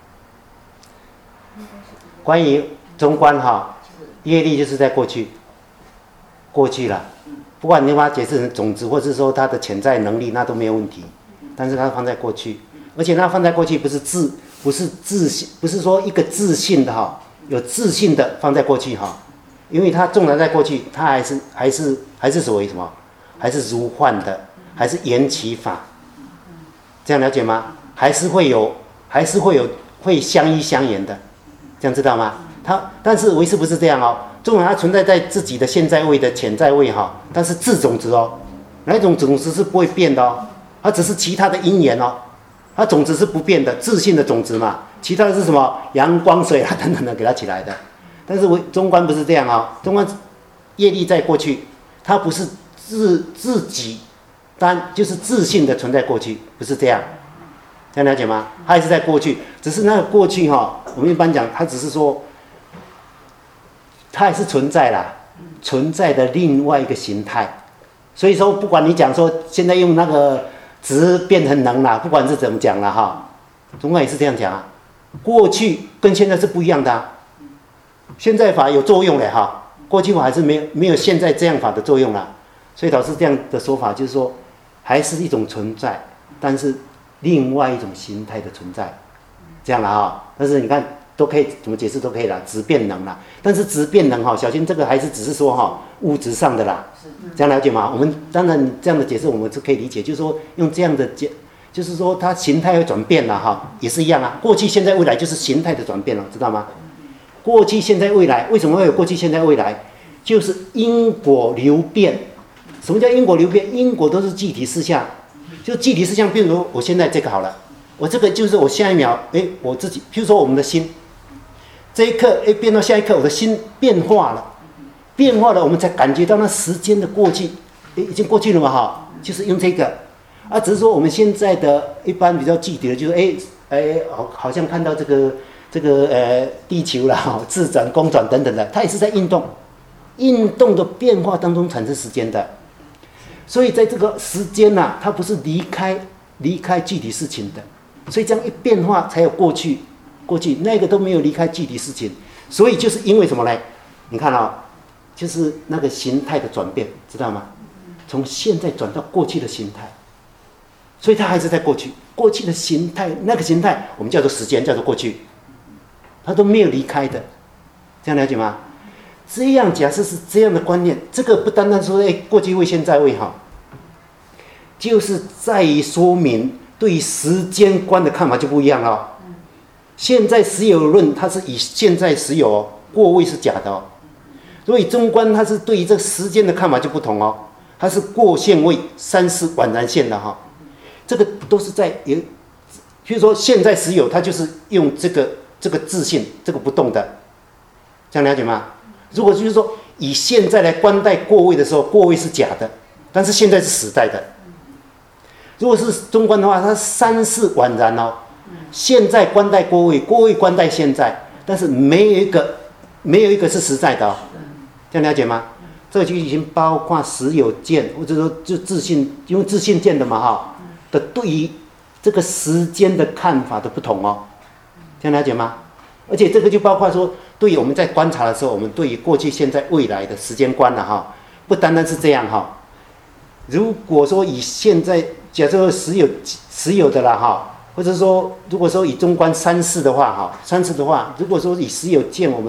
关于中观业力就是在过去了。不管你把它解释成种子，或是说它的潜在能力，那都没有问题。但是它放在过去，而且它放在过去不是说一个自信的有自信的放在过去因为它纵然在过去，它还是属于什么？还是如幻的，还是缘起法。这样了解吗？还是会会相依相沿的，这样知道吗？但是唯识不是这样纵然它存在在自己的现在位的潜在位但是自种子那一种种子是不会变的它只是其他的因缘它种子是不变的，自信的种子嘛，其他的是什么阳光水等等的给它起来的。但是中观不是这样中观业力在过去，它不是自己就是自信的存在过去，不是这样，这样了解吗？它还是在过去，只是那个过去我们一般讲，它只是说它也是存在啦，存在的另外一个形态。所以说不管你讲说现在用那个质变成能啦，不管是怎么讲啦中观也是这样讲过去跟现在是不一样的现在法有作用嘞过去法还是没有现在这样法的作用啦。所以导致这样的说法就是说还是一种存在，但是另外一种形态的存在，这样啦但是你看都可以怎么解释都可以啦，质变能啦。但是质变能小心这个还是只是说物质上的啦，这样了解吗？我们当然这样的解释我们是可以理解，就是说用这样的就是说它形态会转变了也是一样过去现在未来就是形态的转变了，知道吗？过去现在未来为什么会有过去现在未来？就是因果流变。什么叫因果流变？因果都是具体事项，就具体事项，比如我现在这个好了，我这个就是我下一秒我自己，譬如说我们的心这一刻变到下一刻，我的心变化了，我们才感觉到那时间的过去已经过去了嘛就是用这个只是说我们现在的一般比较具体的就是好像看到这个地球啦自转公转等等的，它也是在运动的变化当中产生时间的。所以在这个时间它不是离开具体事情的，所以这样一变化才有过去那个都没有离开具体事情。所以就是因为什么呢？你看就是那个形态的转变，知道吗？从现在转到过去的形态，所以它还是在过去的形态，那个形态我们叫做时间，叫做过去，它都没有离开的，这样了解吗？这样假设是这样的观念，这个不单单说过去位现在位就是在于说明对时间观的看法就不一样了现在实有论它是以现在实有过位是假的所以中观它是对于这个时间的看法就不同它是过现位三世宛然现的这个都是在譬如说现在实有，它就是用这个自性，这个不动的，这样了解吗？如果就是说以现在来观待过位的时候，过位是假的，但是现在是实在的。如果是中观的话，它三世宛然现在观待过位，过位观待现在，但是没有一个是实在的这样了解吗？这就已经包括实有见，或者说就自信，因为自信见的嘛的对于这个时间的看法的不同这样了解吗？而且这个就包括说，对于我们在观察的时候，我们对于过去、现在、未来的时间观不单单是这样如果说以现在假设实有的啦或者说如果说以中观三世的话如果说以实有见我们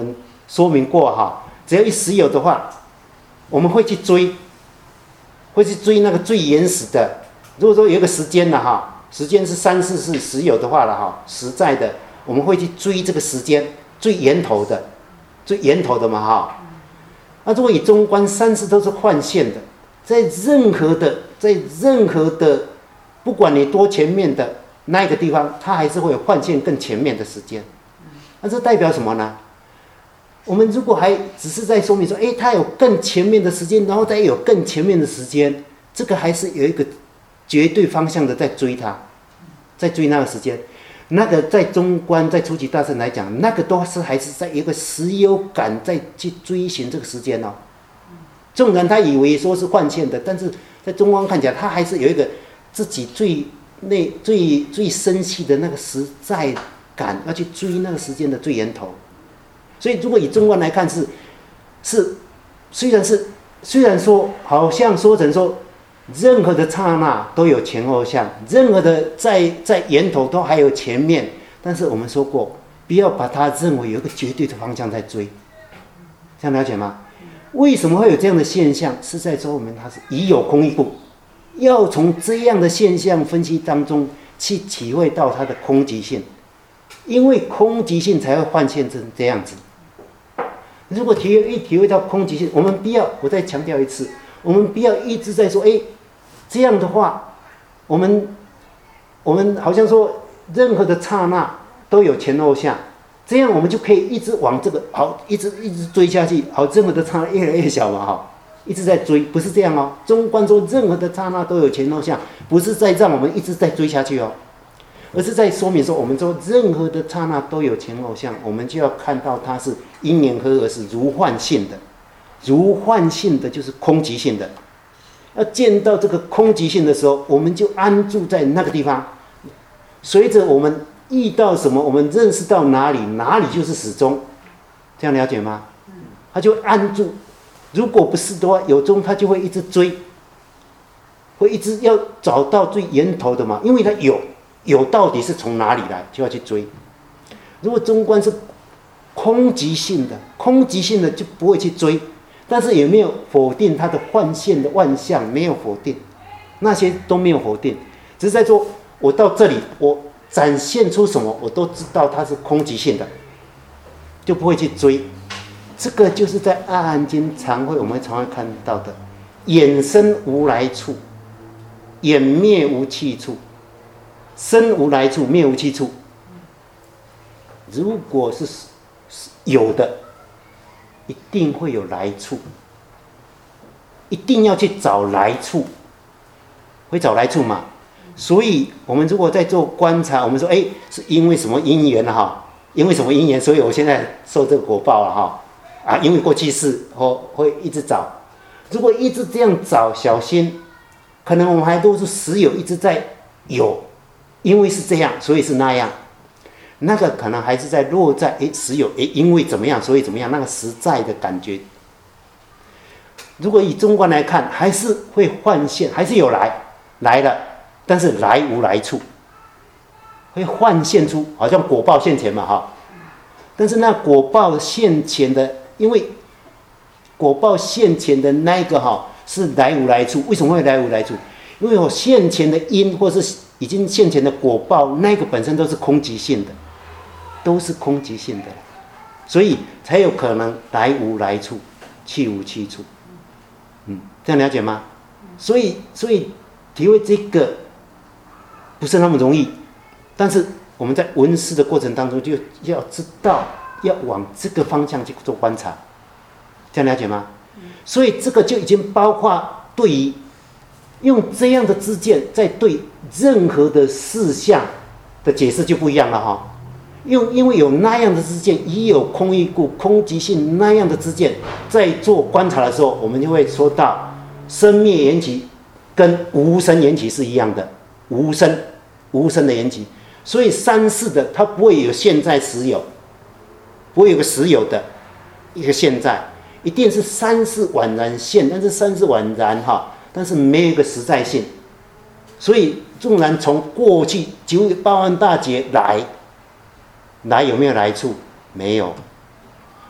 说明过哈，只要一实有的话，我们会去追那个最原始的。如果说有一个时间了哈，时间是3、4是实有的话了哈，实在的，我们会去追这个时间最源头的嘛哈。那如果以中观3世都是幻现的，在任何的，不管你多前面的那一个地方，它还是会有幻现更前面的时间。那这代表什么呢？我们如果还只是在说明说，它有更前面的时间，然后再有更前面的时间，这个还是有一个绝对方向的在追它，在追那个时间。那个在中观在初级大乘来讲，那个都是还是在一个实有感在去追寻这个时间哦。纵然他以为说是幻现的，但是在中观看起来，他还是有一个自己最深细的那个实在感，要去追那个时间的最源头。所以如果以中观来看虽然说好像说成说任何的刹那都有前后相，任何的在源头都还有前面，但是我们说过，不要把它认为有一个绝对的方向在追，这样了解吗？为什么会有这样的现象？是在说我们它是已有空义故，要从这样的现象分析当中去体会到它的空极性，因为空极性才会幻现成这样子。如果体会到空极性，我们不要，我再强调一次，我们不要一直在说，这样的话，我们好像说任何的刹那都有前后相，这样我们就可以一直往这个好，一直追下去，好，任何的刹那越来越小嘛，哈，一直在追，不是这样哦。中观说任何的刹那都有前后相，不是在让我们一直在追下去哦，而是在说明说，我们说任何的刹那都有前后相，我们就要看到它是因缘合而是如幻性的，如幻性的就是空极性的。要见到这个空极性的时候，我们就安住在那个地方，随着我们遇到什么，我们认识到哪里，哪里就是始终，这样了解吗？他就安住。如果不是的话，有中他就会一直追，会一直要找到最源头的嘛，因为他有到底是从哪里来，就要去追。如果中观是空极性的就不会去追，但是也没有否定它的幻现的万象，没有否定，那些都没有否定，只是在说我到这里，我展现出什么，我都知道它是空极性的，就不会去追。这个就是在《阿含经》常会我们常会看到的，眼生无来处，眼灭无去处，生无来处，灭无去处。如果是有的，一定会有来处，一定要去找来处，会找来处嘛？所以我们如果在做观察，我们说，是因为什么因缘哈？因为什么因缘，所以我现在受这个果报了哈。因为过去世会一直找，如果一直这样找，小心，可能我们还都是实有一直在有，因为是这样，所以是那样。那个可能还是在落在实有因为怎么样所以怎么样那个实在的感觉。如果以中观来看，还是会幻现，还是有来了，但是来无来处，会幻现出好像果报现前嘛哈。但是那果报现前的，因为果报现前的那个是来无来处，为什么会来无来处？因为我现前的因或是已经现前的果报，那个本身都是空极性的。都是空极性的，所以才有可能来无来处，去无去处。这样了解吗？所以体会这个不是那么容易，但是我们在闻思的过程当中，就要知道要往这个方向去做观察，这样了解吗？所以这个就已经包括对于用这样的知见，在对任何的事项的解释就不一样了哈。因为有那样的知见，已有空义故，空极性那样的知见，在做观察的时候，我们就会说到生灭缘起跟无生缘起是一样的，无生的缘起，所以三世的它不会有现在实有，不会有个实有的一个现在，一定是三世宛然现，但是三世宛然但是没有一个实在性，所以纵然从过去98万大劫来有没有来处？没有。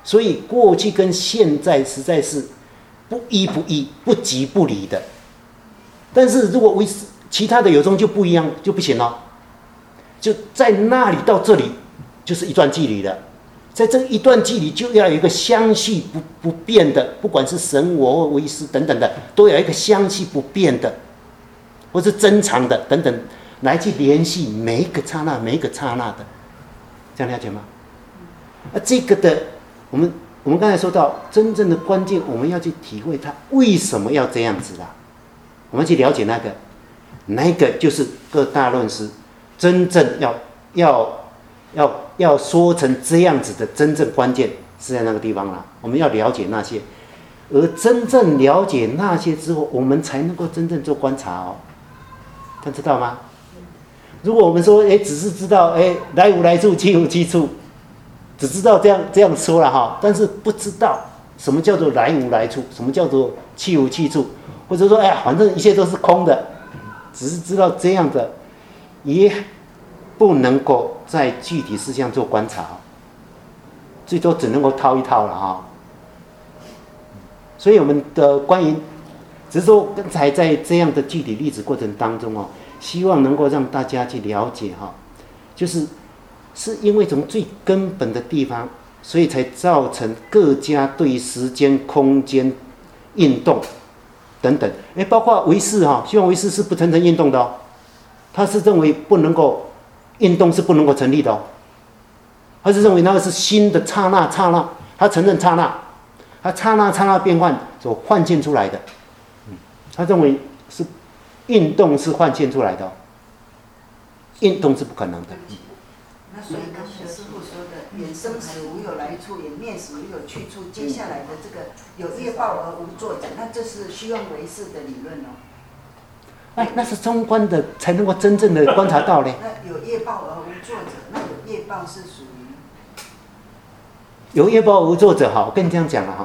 所以过去跟现在实在是不一不异，不即不离的。但是如果其他的有中就不一样，就不行了。就在那里到这里，就是一段距离了。在这一段距离，就要有一个相续不变的，不管是神我或唯识等等的，都有一个相续不变的，或是增长的等等，来去联系每一个刹那，每一个刹那的，这样了解吗？这个的，我们刚才说到，真正的关键，我们要去体会它为什么要这样子啦。我们去了解那个就是各大论师真正要说成这样子的真正关键是在那个地方啦。我们要了解那些，而真正了解那些之后，我们才能够真正做观察哦。大家知道吗？如果我们说，只是知道，来无来处，去无去处，只知道这样说了哈，但是不知道什么叫做来无来处，什么叫做去无去处，或者说，反正一切都是空的，只是知道这样的，也不能够在具体事项做观察，最多只能够套一套了哈。所以我们的关于，只是说刚才在这样的具体例子过程当中哦，希望能够让大家去了解哈，是因为从最根本的地方，所以才造成各家对时间、空间、运动等等，包括唯识哈，希望唯识是不承认运动的哦，他是认为不能够运动是不能够成立的哦，他是认为那个是新的刹那，他承认刹那，他刹那变换所幻现出来的，他认为是运动是幻现出来的哦，运动是不可能的。 那所以刚才师父说的“缘生时无有来处，缘灭时无有去处”，接下来的这个“有业报而无作者”，那这是虚妄唯识的理论哦。 那是中观的才能够真正的观察到嘞。 那有业报而无作者，那有业报是属于有业报而无作者哈，我跟你这样讲了哈，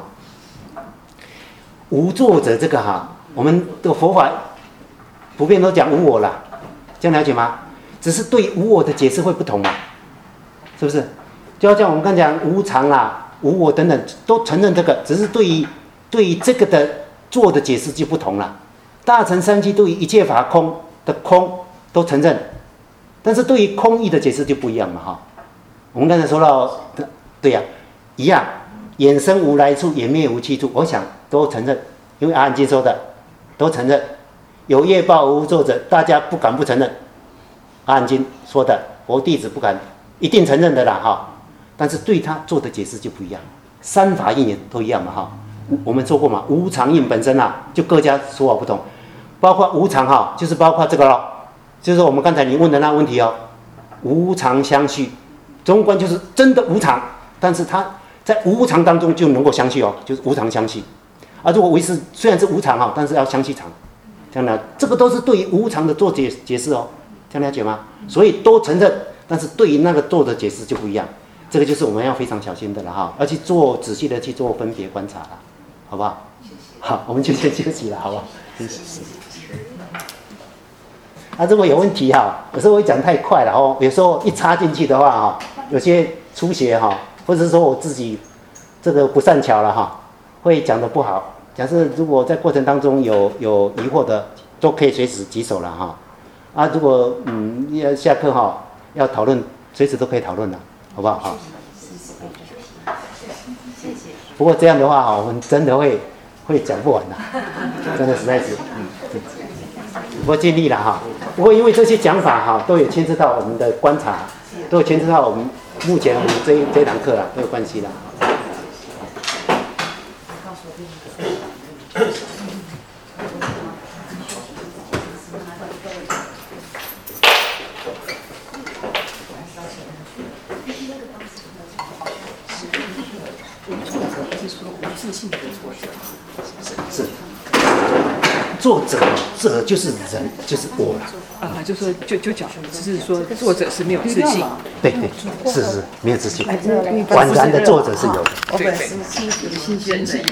无作者这个哈，我们的佛法普遍都讲无我啦，这样了解吗？只是对无我的解释会不同嘛，是不是？就好像我们刚才讲无常啦、无我等等，都承认这个，只是对于这个的做的解释就不同了。大乘三期对于一切法空的空都承认，但是对于空义的解释就不一样嘛哈。我们刚才说到，对呀，一样，衍生无来处，也灭无去处，我想都承认，因为阿含经说的都承认。有业报而无作者，大家不敢不承认。阿含经说的，佛弟子不敢，一定承认的啦哈。但是对他做的解释就不一样，三法印也都一样嘛哈。我们说过嘛，无常印本身啊，就各家说法不同。包括无常哈，就是包括这个咯，就是我们刚才你问的那个问题哦，无常相续，中观就是真的无常，但是它在无常当中就能够相续哦，就是无常相续。如果唯识虽然是无常哈，但是要相续常，这样呢，这个都是对于无常的做解释哦，这样了解吗？所以都承认，但是对于那个做的解释就不一样，这个就是我们要非常小心的了哈，要去做仔细的去做分别观察了，好不好？谢谢。好，我们就先休息了，好不好？谢谢。如果有问题哈，有时候会讲太快了哦，有时候一插进去的话哈，有些出血哈，或者是说我自己这个不善巧了哈，会讲得不好。假设如果在过程当中有疑惑的，都可以随时举手了哈。如果要下课哈，要讨论，随时都可以讨论的，好不好？好。谢谢。不过这样的话哈，我们真的会讲不完的，真的实在是不过尽力了哈。不过因为这些讲法哈，都有牵涉到我们的观察，都有牵涉到我们目前我们这堂课都有关系的。是作者就是人，就是我了。 就说就讲，只是说作者是没有自信。 对，是没有自信。果然的作者是有的。 对，人是有。